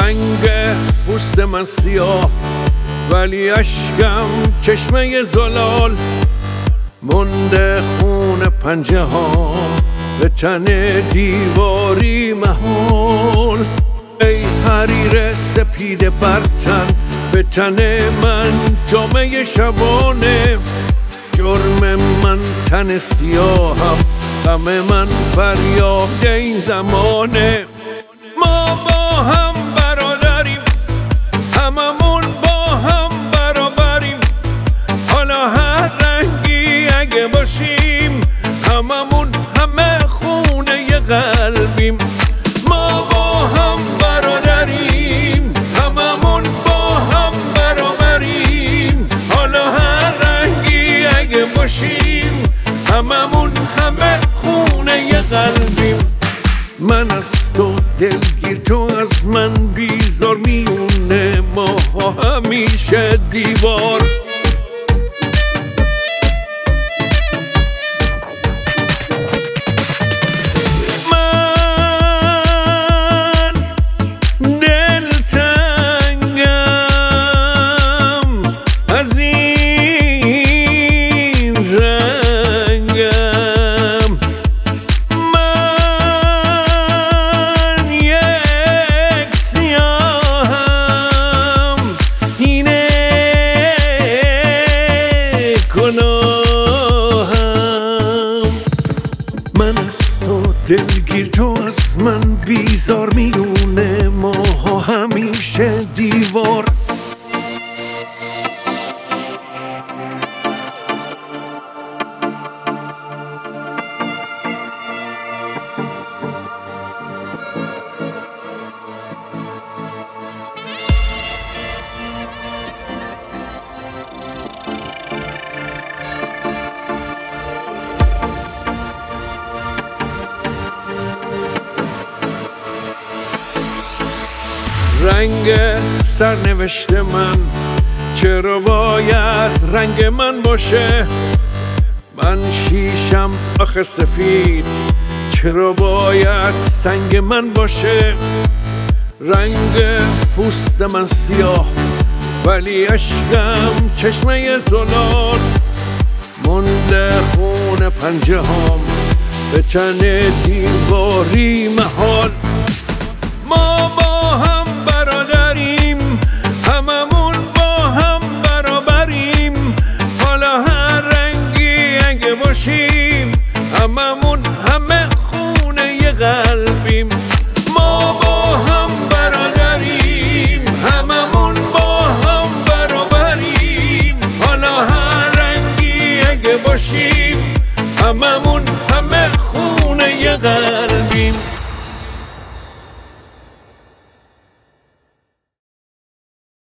رنگ پوست من سیاه ولی اشکم چشمه زلال، مونده خون پنجه ها به تن دیواری محال. ای حریر سپید برتن به تن من جامعه شبانه، جرم من تن سیاهم، غم من فریاد این زمانه. ما با هم برادریم، هممون با هم برابریم، حالا هر رنگی اگه باشیم هممون همه خونه قلبیم. ما با هم برادریم، هممون با هم برابریم، حالا هر رنگی اگه باشیم هممون همه خونه قلبیم. من از تو دلگیر، تو از من بیزار، میونه ما همیشه دیوار. من دلتنگم از این رنگم، من یک سیاهم، اینه گناهم. من از تو دلگیر، تو از من بیزار، میونه ما همیشه دیوار. رنگ سرنوشت من چرا باید رنگ من باشه؟ من شیشم آخه سفید، چرا باید سنگ من باشه؟ رنگ پوست من سیاه ولی اشکم چشمه زلال، مونده خون پنجه هام به تن دیواری محال. ما با هم برادریم، هممون با هم برابریم، حالا هر رنگی اگه باشیم هممون